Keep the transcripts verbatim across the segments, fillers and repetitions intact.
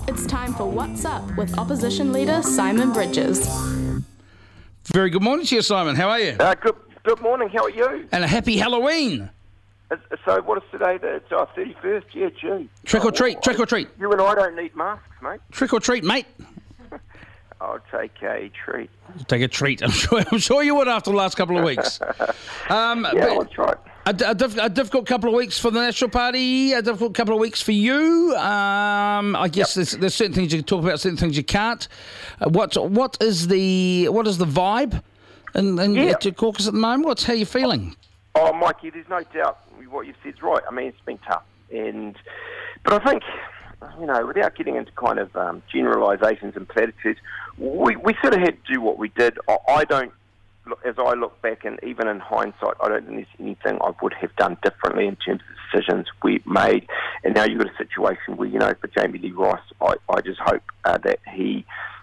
It's time for What's Up with Opposition Leader Simon Bridges. Very good morning to you, Simon. How are you? Uh, good good morning. How are you? And a happy Halloween. It's, so what is today? It's our thirty-first. Yeah, gee. Trick or treat, Oh, trick or treat. You and I don't need masks, mate. Trick or treat, mate. I'll take a treat. Take a treat. I'm sure. I'm sure you would after the last couple of weeks. Um, Yeah, but that's right. a, a, diff- a difficult couple of weeks for the National Party. A difficult couple of weeks for you. Um, I guess Yep. there's, there's certain things you can talk about, certain things you can't. Uh, what what is the what is the vibe in, in Yeah. at your caucus at the moment? What's how you feeling? Oh, Mikey, there's no doubt what you've said's right. I mean, it's been tough, and but I think, you know, without getting into kind of um, generalisations and platitudes, we we sort of had to do what we did. I, I don't, look, as I look back, and even in hindsight, I don't think there's anything I would have done differently in terms of decisions we made. And now you've got a situation where, you know, for Jamie Lee Rice, I, I just hope uh, that he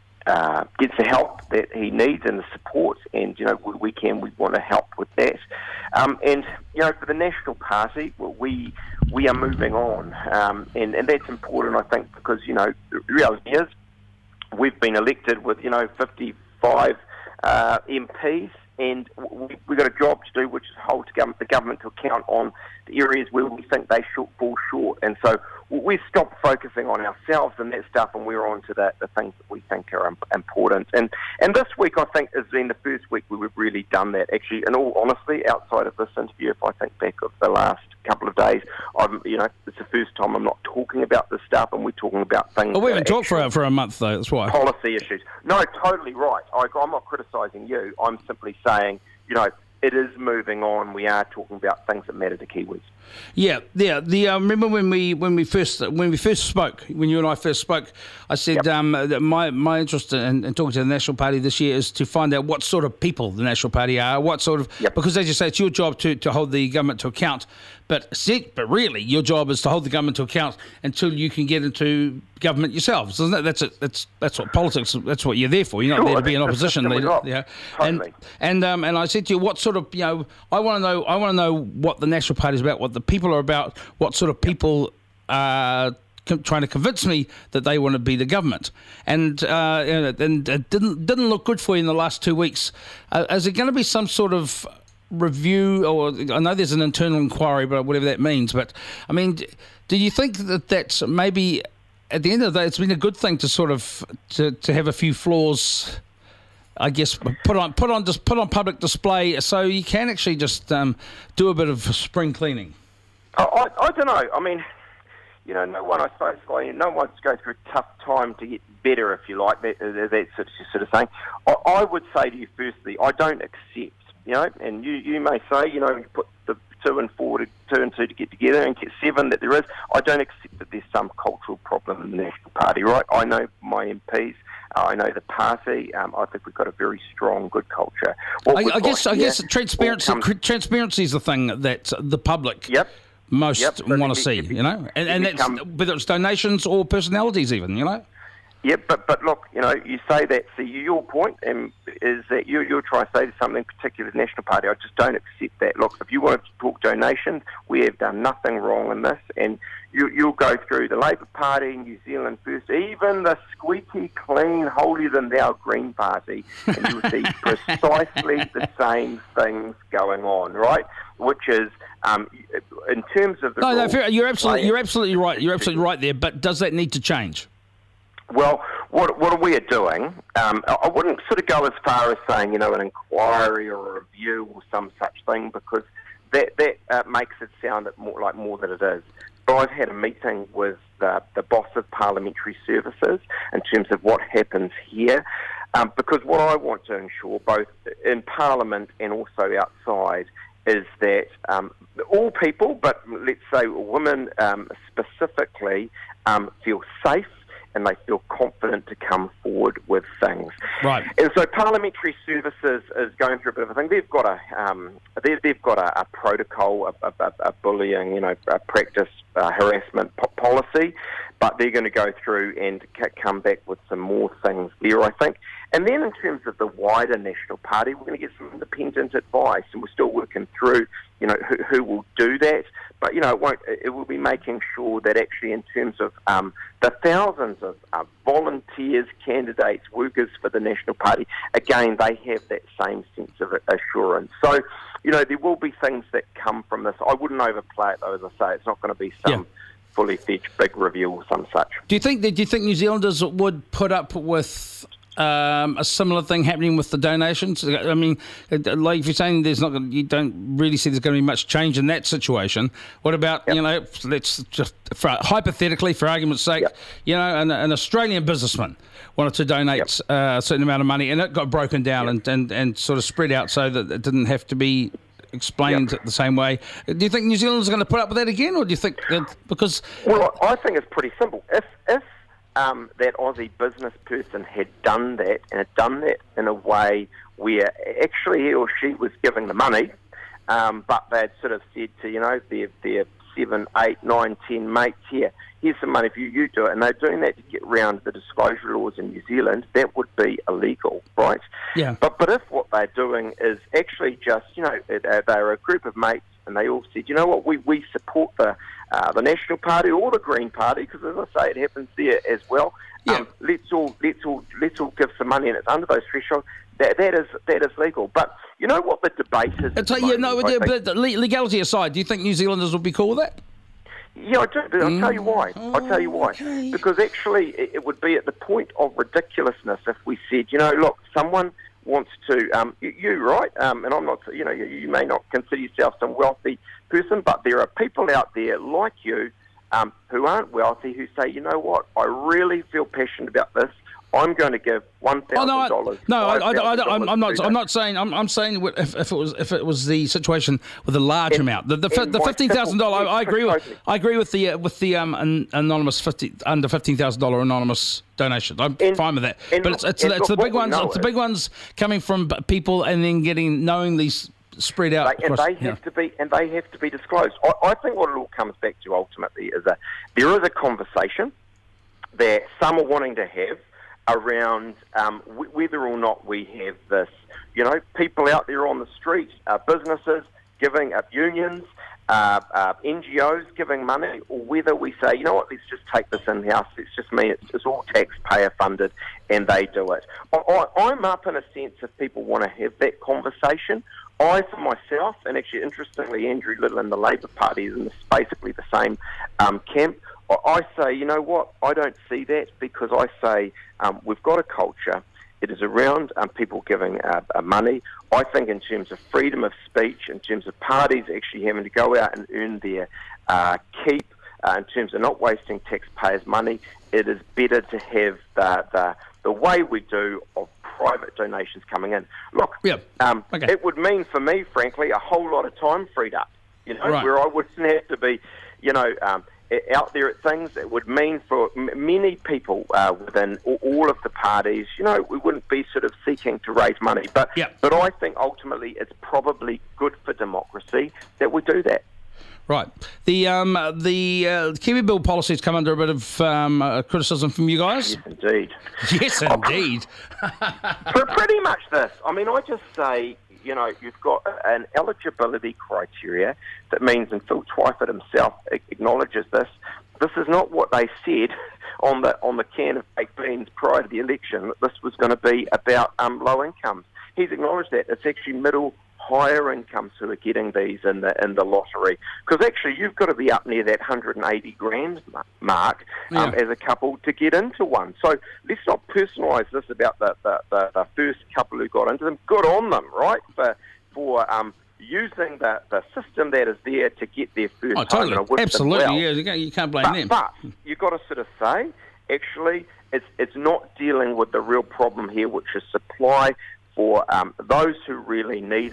uh, gets the help that he needs and the support, and, you know, we, we can, we want to help with that. Um, and, you know, for the National Party, well, we we are moving on, um, and, and that's important, I think, because, you know, the reality is we've been elected with, you know, fifty-five uh, M Ps, and we, we've got a job to do, which is hold the government, the government to account on the areas where we think they should fall short. And so we stopped focusing on ourselves and that stuff, and we're on to the, the things that we think are um, important. And and this week, I think, has been the first week where we've really done that. Actually, in all honesty, outside of this interview, if I think back of the last couple of days, I'm, you know, it's the first time I'm not talking about this stuff, and we're talking about things. Well, we haven't that are talked for a, for a month though. That's why. policy issues. No, totally right. I, I'm not criticising you. I'm simply saying, you know, it is moving on. We are talking about things that matter to Kiwis. Yeah, yeah. The uh, remember when we when we first when we first spoke, when you and I first spoke, I said Yep. um, that my my interest in, in talking to the National Party this year is to find out what sort of people the National Party are, what sort of Yep. because as you say, it's your job to, to hold the government to account. But see, but really, your job is to hold the government to account until you can get into government yourselves, isn't it? That's it. That's that's what politics. That's what you're there for. You're not Sure, there to be an that's the opposition system we leader. got. Yeah, Totally. and and um, and I said to you, what sort of you know, I want to know. I want to know what the National Party is about, what the people are about, what sort of people are com- trying to convince me that they want to be the government. And uh, you know, and it didn't didn't look good for you in the last two weeks. Uh, is it going to be some sort of review, or I know there's an internal inquiry, but whatever that means. But I mean, d- do you think that that's maybe at the end of the day, it's been a good thing to sort of to, to have a few flaws, I guess, put on put on just put on public display, so you can actually just um, do a bit of spring cleaning. I, I, I don't know. I mean, you know, no one, I suppose, like, no one's going through a tough time to get better, if you like. That, that's sort of, sort of saying. I, I would say to you, firstly, I don't accept. You know, and you, you may say, you know, you put the two and four to two and two to get together and get seven that there is. I don't accept that there's some cultural problem in the National Party, right? I know my M Ps. Uh, I know the party. Um, I think we've got a very strong, good culture. What I, we've I guess got I here guess transparency all comes- transparency is the thing that the public Yep. most Yep. So want to if see, you- you know, and, if and you that's come- whether it's donations or personalities, even, you know. Yeah, but but look, you know, you say that. See, your point um, is that you you're trying to say to something particular, the National Party. I just don't accept that. Look, if you want to talk donations, we have done nothing wrong in this, and you you'll go through the Labour Party, New Zealand First, even the squeaky clean, holier than thou Green Party, and you'll see precisely the same things going on, right? Which is um, in terms of the No, no, rules, fair, you're absolutely playing- you're absolutely right. You're absolutely right there. But does that need to change? Well, what what we are doing, um, I I wouldn't sort of go as far as saying, you know, an inquiry or a review or some such thing, because that that uh, makes it sound more like more than it is. But I've had a meeting with the, the boss of Parliamentary Services in terms of what happens here, um, because what I want to ensure, both in Parliament and also outside, is that um, all people, but let's say women um, specifically, um, feel safe and they feel confident to come forward with things. Right. And so Parliamentary Services is going through a bit of a thing. They've got a um, they've, they've got a, a protocol, a, a, a bullying, you know, a practice uh, harassment po- policy, but they're going to go through and c- come back with some more things there, I think. And then in terms of the wider National Party, we're going to get some independent advice, and we're still working through, you know, who, who will do that. But, you know, it won't. It will be making sure that actually in terms of um, the thousands of uh, volunteers, candidates, workers for the National Party, again, they have that same sense of assurance. So, you know, there will be things that come from this. I wouldn't overplay it, though, as I say. It's not going to be some... Yeah. fully fledged big reveal or some such. Do you think that do you think New Zealanders would put up with um, a similar thing happening with the donations? I mean, like if you're saying there's not, gonna, you don't really see there's going to be much change in that situation. What about yep. you know? Let's just for, hypothetically, for argument's sake, yep. you know, an, an Australian businessman wanted to donate yep. uh, a certain amount of money, and it got broken down yep. and, and and sort of spread out so that it didn't have to be explained yep. the same way. Do you think New Zealand's going to put up with that again, or do you think that because... Well, I think it's pretty simple. If if um, that Aussie business person had done that, and had done that in a way where actually he or she was giving the money, um, but they'd sort of said to, you know, their, their seven, eight, nine, ten mates here, here's some money for you, you do it, and they're doing that to get around the disclosure laws in New Zealand, that would be illegal, right? Yeah. But but if what they're doing is actually just, you know, they're a group of mates and they all said, you know what, we, we support the uh, the National Party or the Green Party, because as I say, it happens there as well. Yeah. Um, let's all let's all let's all give some money, and it's under those thresholds. That that is that is legal. But you know what the debate is? It's like, yeah, no, yeah, but legality aside, do you think New Zealanders would be cool with that? Yeah, I do, but I'll mm. tell you why. Oh, I'll tell you why. Okay. Because actually it, it would be at the point of ridiculousness if we said, you know, look, someone wants to, um, you, you, right, um, and I'm not, you know, you, you may not consider yourself some wealthy person, but there are people out there like you um, who aren't wealthy who say, you know what, I really feel passionate about this. I'm going to give one thousand dollars. Oh, no, I, no, I, I, I, I'm, I'm not. I'm not saying. I'm, I'm saying if, if it was if it was the situation with a large and, amount, the the, the fifteen thousand dollars. I, I agree with. I agree with the uh, with the um an, anonymous fifty under fifteen thousand dollar anonymous donation. I'm and, fine with that. And, but it's it's, it's the big ones. It's the big ones coming from people and then getting knowing these spread out. They, and across, they have yeah. to be and they have to be disclosed. I, I think what it all comes back to ultimately is that there is a conversation that some are wanting to have around um, w- whether or not we have this, you know, people out there on the street, uh, businesses giving up, unions, uh, uh, N G Os giving money, or whether we say, you know what, let's just take this in-house, let's just mean it's, it's all taxpayer funded and they do it. I, I, I'm up in a sense if people want to have that conversation. I, for myself, and actually interestingly, Andrew Little and the Labour Party is in this, basically the same um, camp, I say, you know what, I don't see that because I say um, we've got a culture. It is around um, people giving uh, uh, money. I think in terms of freedom of speech, in terms of parties actually having to go out and earn their uh, keep, uh, in terms of not wasting taxpayers' money, it is better to have the, the, the way we do of private donations coming in. Look, yep. um, okay. it would mean for me, frankly, a whole lot of time freed up, you know, right. where I wouldn't have to be, you know, um, out there at things. It would mean for m- many people uh, within all of the parties, you know, we wouldn't be sort of seeking to raise money. But yep. but I think ultimately it's probably good for democracy that we do that. Right. The um the uh, Kiwi Bill policy has come under a bit of um, uh, criticism from you guys. Yes, indeed. Yes, indeed. For pretty much this. I mean, I just say, you know, you've got an eligibility criteria that means, and Phil Twyford himself acknowledges this, this is not what they said on the on the can of baked beans prior to the election, that this was going to be about um, low incomes. He's acknowledged that. It's actually middle, higher incomes who are getting these in the in the lottery. Because actually you've got to be up near that one hundred eighty grand mark um, yeah. as a couple to get into one. So let's not personalise this about the, the, the, the first couple who got into them. Good on them, right, for for um, using the, the system that is there to get their first oh, totally. home. Absolutely, well. yeah, you can't, you can't blame but, them. But you've got to sort of say, actually, it's it's not dealing with the real problem here, which is supply for um, those who really need it,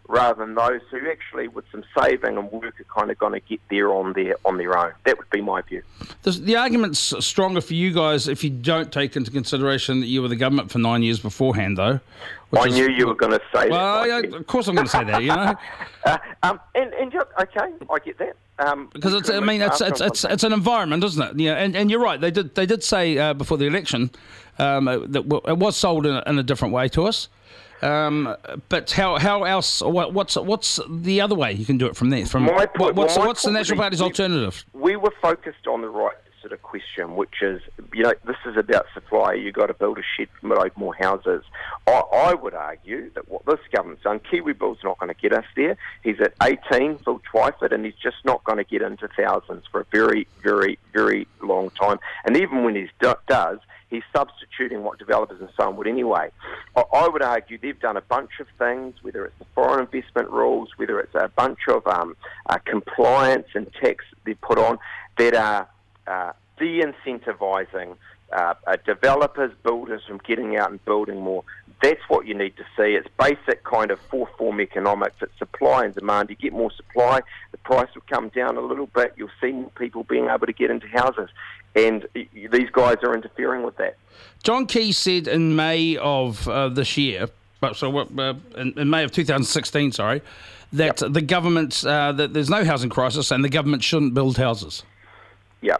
rather than those who actually, with some saving and work, are kind of going to get there on their on their own. That would be my view. The, the argument's stronger for you guys if you don't take into consideration that you were the government for nine years beforehand, though. I is, knew you were going to say well, that. Well, yeah, of course I'm going to say that, you know. uh, um, and, and okay, I get that. Um, because it's, I mean, it's it's, it's it's an environment, isn't it? Yeah, and, and you're right. They did they did say uh, before the election um, that it was sold in a, in a different way to us. Um, but how how else? What, what's what's the other way you can do it from there? From my point, what's well, my what's the National Party's we, alternative? We were focused on the right sort of question, which is, you know, this is about supply. You got to build a shed for load more houses. I, I would argue that what this government's done, Kiwi Bill's not going to get us there. He's at eighteen, Phil Twyford, and he's just not going to get into thousands for a very, very, very long time. And even when he do, does, he's substituting what developers and so on would anyway. I, I would argue they've done a bunch of things, whether it's the foreign investment rules, whether it's a bunch of um, uh, compliance and tax they've put on that are uh, de-incentivising uh, uh, developers, builders from getting out and building more. That's what you need to see. It's basic kind of four-form economics. It's supply and demand. You get more supply, the price will come down a little bit. You'll see more people being able to get into houses. And these guys are interfering with that. John Key said in May of uh, this year, so uh, in, in May of two thousand sixteen, sorry, that yep. the government, uh, that there's no housing crisis and the government shouldn't build houses. Yep.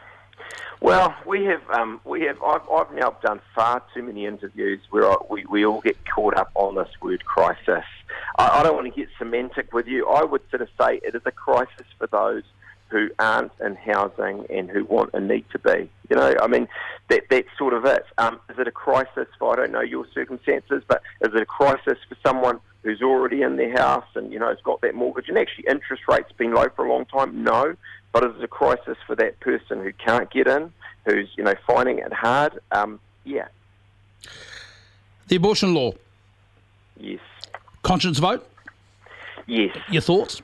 Well, we have, um, we have. I've, I've now done far too many interviews where I, we, we all get caught up on this word crisis. I, I don't want to get semantic with you. I would sort of say it is a crisis for those who aren't in housing and who want and need to be. You know, I mean, that that's sort of it. Um, is it a crisis for, I don't know your circumstances, but is it a crisis for someone who's already in their house and, you know, has got that mortgage and actually interest rates been low for a long time? No. But is it a crisis for that person who can't get in, who's, you know, finding it hard? Um, yeah. The abortion law. Yes. Conscience vote? Yes. Your thoughts?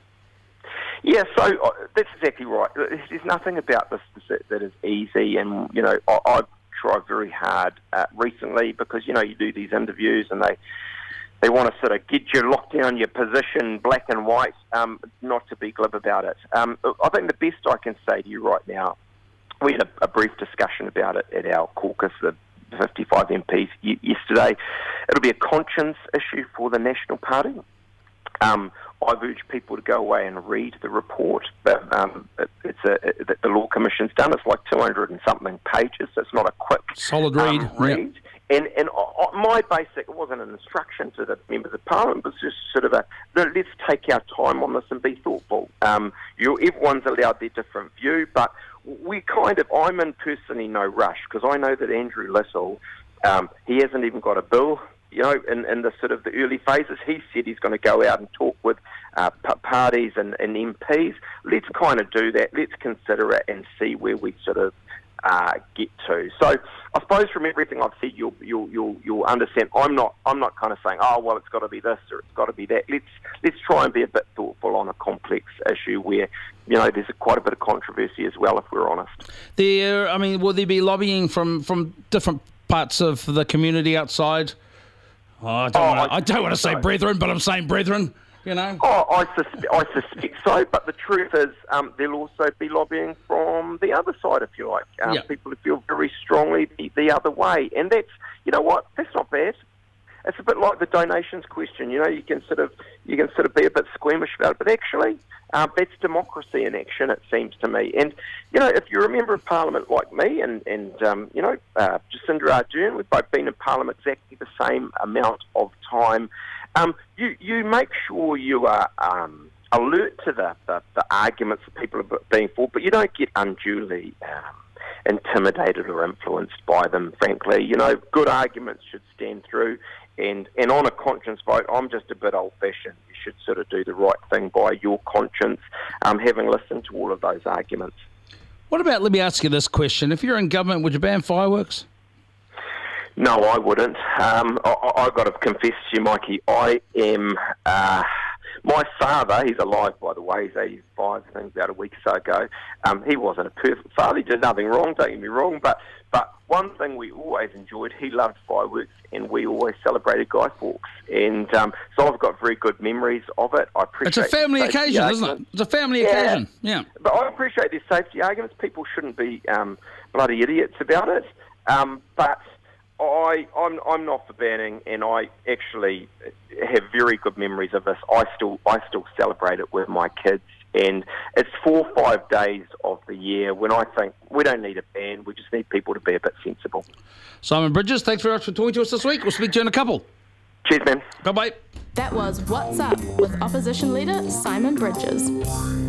Yeah, so uh, that's exactly right. There's nothing about this that is easy, and, you know, I, I've tried very hard uh, recently because, you know, you do these interviews and they they want to sort of get you locked down your position, black and white, um, not to be glib about it. Um, I think the best I can say to you right now, we had a, a brief discussion about it at our caucus, the fifty-five M Ps y- yesterday. It'll be a conscience issue for the National Party. Um, I've urged people to go away and read the report that um, it, it's a, it, that the Law Commission's done. It's like two hundred and something pages, so it's not a quick solid read. Um, read. Yep. And and uh, my basic, it wasn't an instruction to the members of Parliament, it was just sort of a, let's take our time on this and be thoughtful. Um, you, everyone's allowed their different view, but we kind of, I'm in personally no rush, because I know that Andrew Little, um, he hasn't even got a bill. You know, in, in the sort of the early phases, he said he's going to go out and talk with uh, p- parties and, and M Ps. Let's kind of do that. Let's consider it and see where we sort of uh, get to. So, I suppose from everything I've said, you'll you'll you'll you'll understand. I'm not I'm not kind of saying, oh well, it's got to be this or it's got to be that. Let's let's try and be a bit thoughtful on a complex issue where, you know, there's a, quite a bit of controversy as well, if we're honest. There, I mean, will there be lobbying from from different parts of the community outside? Oh, I don't, oh, want, to, I, I don't want to say so. brethren, but I'm saying brethren, you know. Oh, I, suspe- I suspect so, but the truth is um, there'll also be lobbying from the other side, if you like. Um, yep. People who feel very strongly the, the other way. And that's, you know what, that's not bad. It's a bit like the donations question. You know, you can sort of you can sort of be a bit squeamish about it, but actually, uh, that's democracy in action, it seems to me. And you know, if you're a member of Parliament like me, and and um, you know, uh, Jacinda Ardern, we've both been in Parliament exactly the same amount of time. Um, you you make sure you are um, alert to the, the the arguments that people are being for, but you don't get unduly Um, intimidated or influenced by them, frankly. You know, good arguments should stand through, and, and on a conscience vote, I'm just a bit old-fashioned. You should sort of do the right thing by your conscience, um, having listened to all of those arguments. What about, let me ask you this question, if you're in government, would you ban fireworks? No, I wouldn't. Um, I, I've got to confess to you, Mikey, I am... Uh, My father, he's alive, by the way, he's eighty-five, I think about a week or so ago. Um, he wasn't a perfect father, he did nothing wrong, don't get me wrong, but, but one thing we always enjoyed, he loved fireworks, and we always celebrated Guy Fawkes. And um, so I've got very good memories of it. I appreciate It's a family the safety occasion, isn't it? arguments. It's a family Yeah. occasion. Yeah. But I appreciate their safety arguments. People shouldn't be um, bloody idiots about it. Um, but I, I'm, I'm not for banning, and I actually have very good memories of this. I still, I still celebrate it with my kids, and it's four or five days of the year when I think we don't need a ban. We just need people to be a bit sensible. Simon Bridges, thanks very much for talking to us this week. We'll speak to you in a couple. Cheers, man. Bye-bye. That was What's Up with Opposition Leader Simon Bridges.